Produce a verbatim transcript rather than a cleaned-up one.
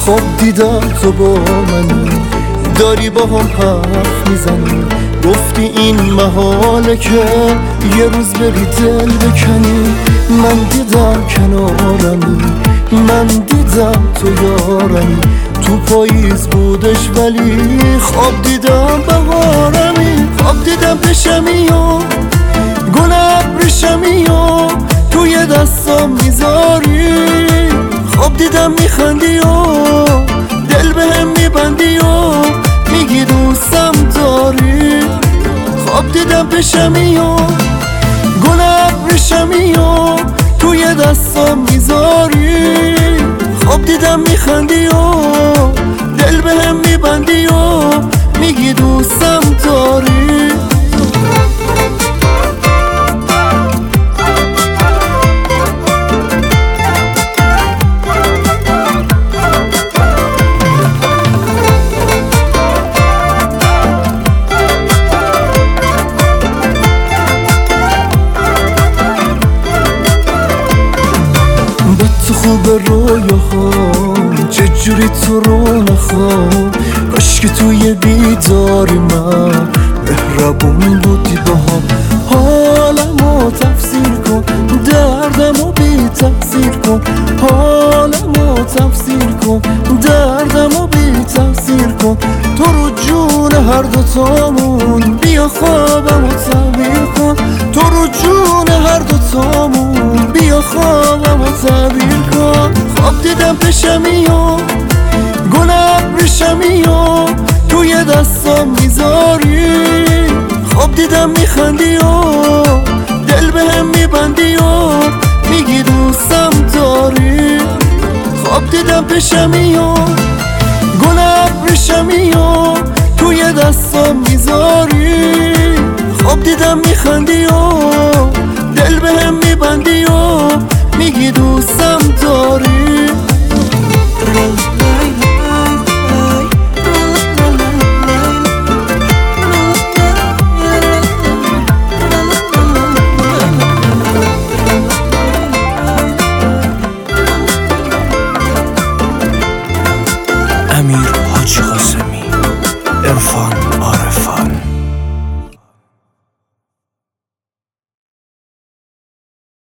خواب دیدم تو با منی، داری با هم حرف میزنی، گفتی این محاله که یه روز بری دل بکنی. من دیدم کنارمی، من دیدم تو یارمی، تو پاییز بودش ولی خواب دیدم بهارمی. خواب دیدم پشمی و گل ابریشمی و توی دستام میذاری، خواب دیدم میخندی و دل بهم میبندی و میگی دوستم داری. خواب دیدم پشمی و گل ابریشمی و توی دستام میذاری، خواب دیدم میخندی و دل بهم میبندی و میگی دوستم داری. خوب رویاهام چجوری تو رو نخوام، کاش که توی بیداری من مهربون بودی باهام. حالمو تفسیر کن، دردمو بی تفسیر کن، حالمو تفسیر کن، دردمو بی تفسیر کن. تو رو جون هر دوتامون بیا خوابمو تعبیر کن، تو رو جون هر دوتامون بیا خوابمو تعبیر کن. خواب دیدم پشمی و گل ابریشمی و توی دستام میذاری، خواب دیدم میخندی و دل بهم میبندی و میگی دوستم داری. خواب دیدم پشمی و گل ابریشمی و توی دستام میذاری، خواب دیدم میخندی و